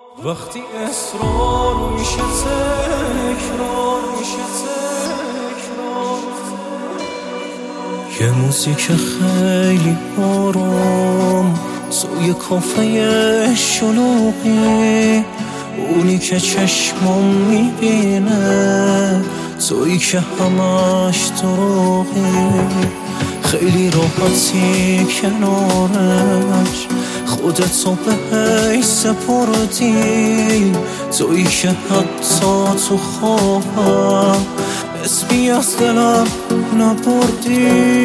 وقتی اصرار میشه تکرار یه موزیک خیلی آرام توی کافه شلوغی، اونی که چشمم میبینه تویی که همش دروغی، خیلی راحتی کنارش خودتو بهش سپردی، تویی که حتی تو خوابم اسمی از دلم نبردی.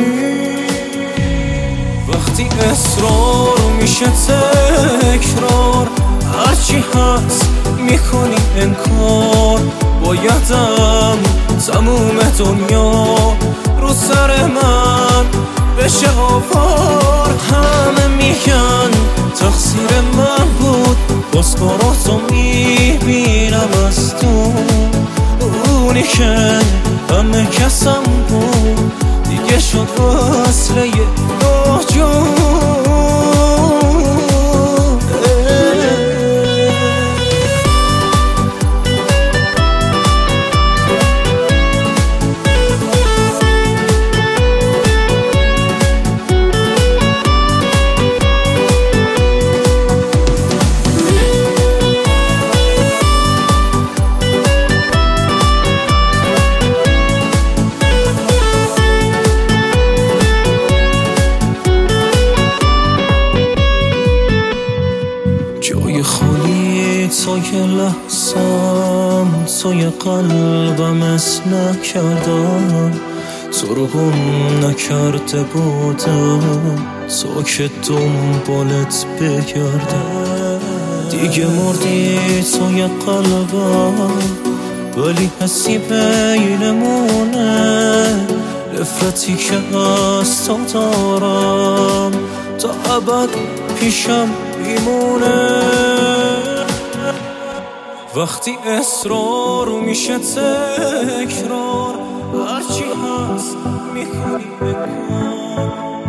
وقتی اصرار میشه تکرار، هرچی هست میکنی انکار، بایدم تموم دنیا رو سر من بشه آوار. همه میگن تقصیر من بود، باز کاراتو میبینم از تو، اونی که همه کسم بود دیگه شد وصله ناجور. جای خالی توی لحظم توی قلبم اس نکردم، تو رو گم نکرده بودم تو که دنبالت بگردم. دیگه مردی توی قلبم ولی حسی بینمونه، نفرتی که از تو دارم تا ابد پیشم میمونه. وقتی اصرار میشه تکرار، هرچی هست میکنی انکار،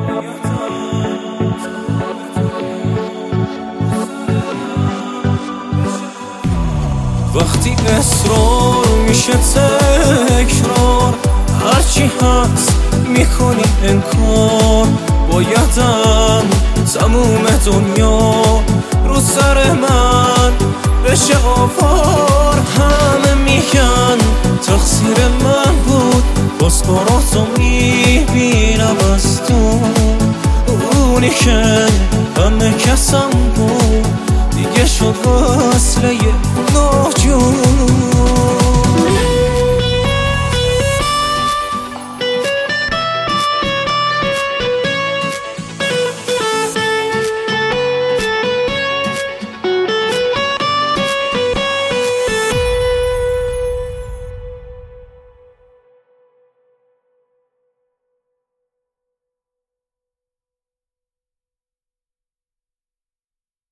وقتی اصرار میشه تکرار، هرچی هست میکنی انکار، بایدم تموم دنیا رو سر من بشه آوار. همه میگن تقصیر من بود، باز کاراتو میبینم از تو، اونی که همه کسم بود